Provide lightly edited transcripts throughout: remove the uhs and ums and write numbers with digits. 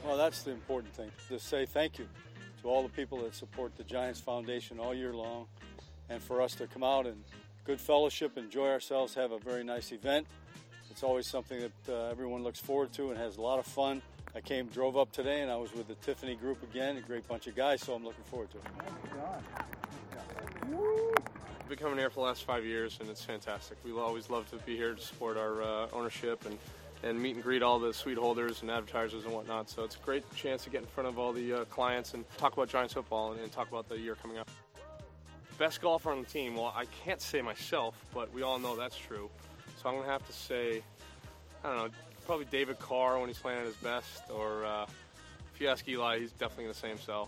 Well, that's the important thing, to say thank you to all the people that support the Giants Foundation all year long, and for us to come out and good fellowship, enjoy ourselves, have a very nice event. It's always something that everyone looks forward to and has a lot of fun. I drove up today, and I was with the Tiffany group again, a great bunch of guys, so I'm looking forward to it. I've been coming here for the last 5 years, and it's fantastic. We always love to be here to support our ownership and meet and greet all the suite holders and advertisers and whatnot. So it's a great chance to get in front of all the clients and talk about Giants football and talk about the year coming up. Best golfer on the team, well, I can't say myself, but we all know that's true. So I'm going to have to say, I don't know, probably David Carr when he's playing at his best, or if you ask Eli, he's definitely going to say himself.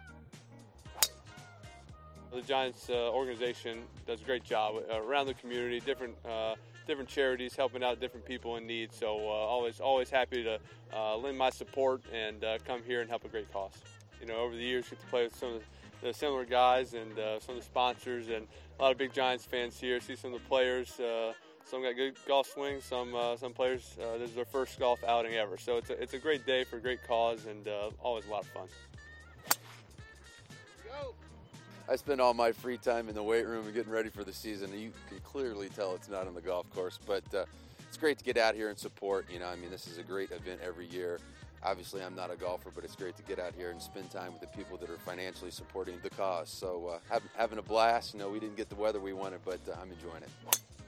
The Giants organization does a great job around the community, different charities helping out different people in need. So always happy to lend my support and come here and help a great cause. You know, over the years, get to play with some of the similar guys and some of the sponsors, and a lot of big Giants fans here. See some of the players. Some got good golf swings. Some players, this is their first golf outing ever. So it's a great day for a great cause, and always a lot of fun. I spend all my free time in the weight room and getting ready for the season. You can clearly tell it's not on the golf course, but it's great to get out here and support. You know, I mean, this is a great event every year. Obviously, I'm not a golfer, but it's great to get out here and spend time with the people that are financially supporting the cause. So having a blast. You know, we didn't get the weather we wanted, but I'm enjoying it.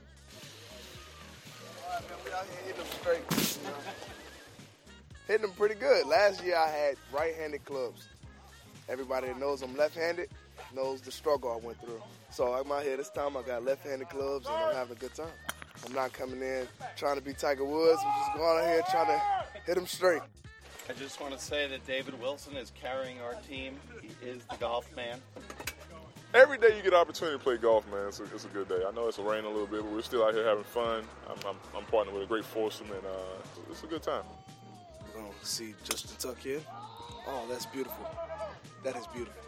All right, man, we out here hitting them straight. Hitting them pretty good. Last year I had right-handed clubs. Everybody that knows I'm left-handed knows the struggle I went through. So I'm out here this time. I got left-handed clubs, and I'm having a good time. I'm not coming in trying to be Tiger Woods. I'm just going out here trying to hit them straight. I just want to say that David Wilson is carrying our team. He is the golf man. Every day you get an opportunity to play golf, man, it's a good day. I know it's raining a little bit, but we're still out here having fun. I'm partnering with a great foursome, and it's a good time. We're going to see Justin Tuck here. Oh, that's beautiful. That is beautiful.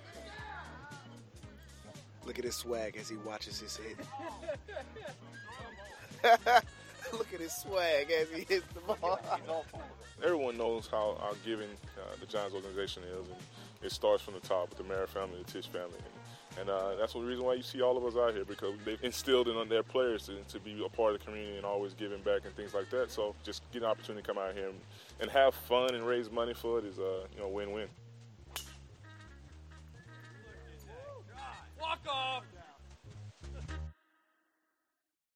Look at his swag as he watches his hit. Look at his swag as he hits the ball. Everyone knows how giving the Giants organization is, and it starts from the top with the Mara family, the Tisch family. And that's the reason why you see all of us out here, because they've instilled in their players to be a part of the community and always giving back and things like that. So just get an opportunity to come out here and have fun and raise money for it is a win-win. Walk off!